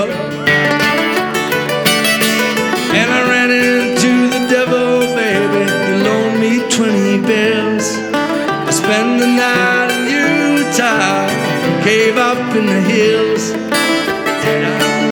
And I ran into the devil, baby. He loaned me 20 bills. I spent the night in Utah, cave up in the hills.